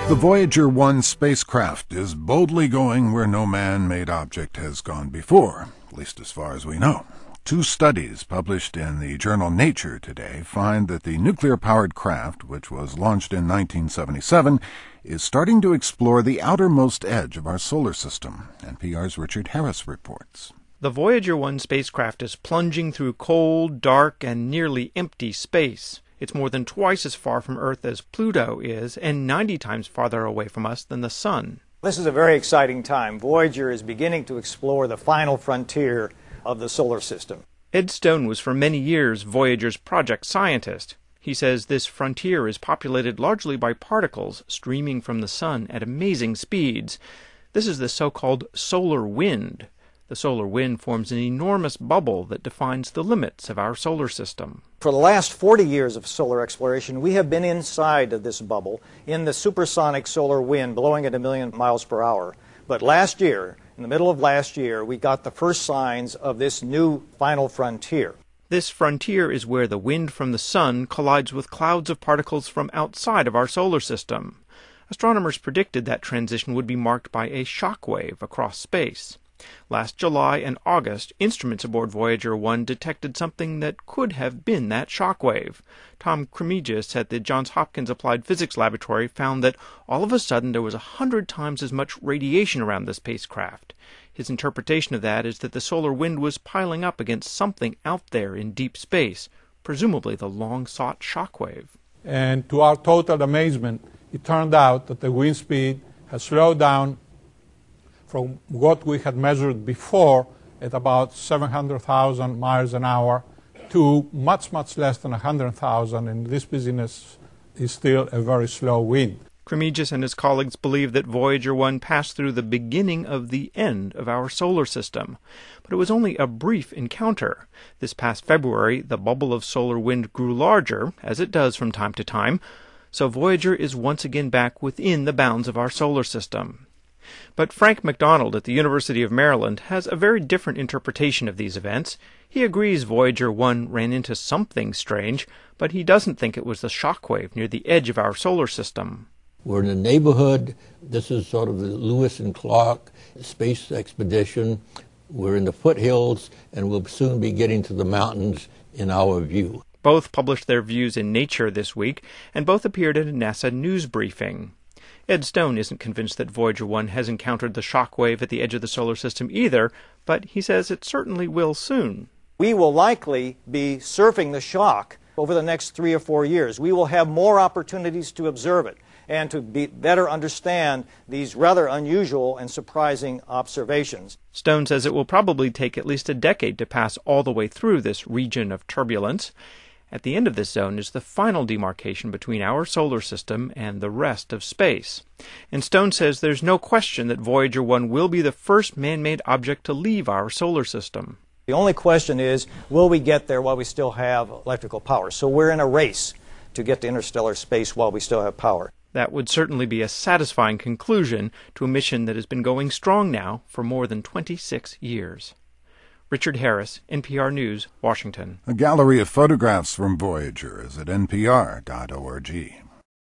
The Voyager 1 spacecraft is boldly going where no man-made object has gone before, at least as far as we know. 2 studies published in the journal Nature today find that the nuclear-powered craft, which was launched in 1977, is starting to explore the outermost edge of our solar system. NPR's Richard Harris reports. The Voyager 1 spacecraft is plunging through cold, dark, and nearly empty space. It's more than twice as far from Earth as Pluto is, and 90 times farther away from us than the Sun. This is a very exciting time. Voyager is beginning to explore the final frontier of the solar system. Ed Stone was for many years Voyager's project scientist. He says this frontier is populated largely by particles streaming from the Sun at amazing speeds. This is the so-called solar wind. The solar wind forms an enormous bubble that defines the limits of our solar system. For the last 40 years of solar exploration, we have been inside of this bubble in the supersonic solar wind blowing at 1 million miles per hour. But last year, in the middle of last year, we got the first signs of this new final frontier. This frontier is where the wind from the Sun collides with clouds of particles from outside of our solar system. Astronomers predicted that transition would be marked by a shock wave across space. Last July and August, instruments aboard Voyager 1 detected something that could have been that shock wave. Tom Cremegis at the Johns Hopkins Applied Physics Laboratory found that all of a sudden there was 100 times as much radiation around the spacecraft. His interpretation of that is that the solar wind was piling up against something out there in deep space, presumably the long-sought shock wave. And to our total amazement, it turned out that the wind speed has slowed down from what we had measured before at about 700,000 miles an hour to much, much less than 100,000, and this business is still a very slow wind. Cremegis and his colleagues believe that Voyager 1 passed through the beginning of the end of our solar system. But it was only a brief encounter. This past February, the bubble of solar wind grew larger, as it does from time to time, so Voyager is once again back within the bounds of our solar system. But Frank McDonald at the University of Maryland has a very different interpretation of these events. He agrees Voyager 1 ran into something strange, but he doesn't think it was the shockwave near the edge of our solar system. We're in the neighborhood. This is sort of the Lewis and Clark space expedition. We're in the foothills, and we'll soon be getting to the mountains in our view. Both published their views in Nature this week, and both appeared at a NASA news briefing. Ed Stone isn't convinced that Voyager 1 has encountered the shock wave at the edge of the solar system either, but he says it certainly will soon. We will likely be surfing the shock over the next 3 or 4 years. We will have more opportunities to observe it and to better understand these rather unusual and surprising observations. Stone says it will probably take at least a decade to pass all the way through this region of turbulence. At the end of this zone is the final demarcation between our solar system and the rest of space. And Stone says there's no question that Voyager 1 will be the first man-made object to leave our solar system. The only question is, will we get there while we still have electrical power? So we're in a race to get to interstellar space while we still have power. That would certainly be a satisfying conclusion to a mission that has been going strong now for more than 26 years. Richard Harris, NPR News, Washington. A gallery of photographs from Voyager is at npr.org.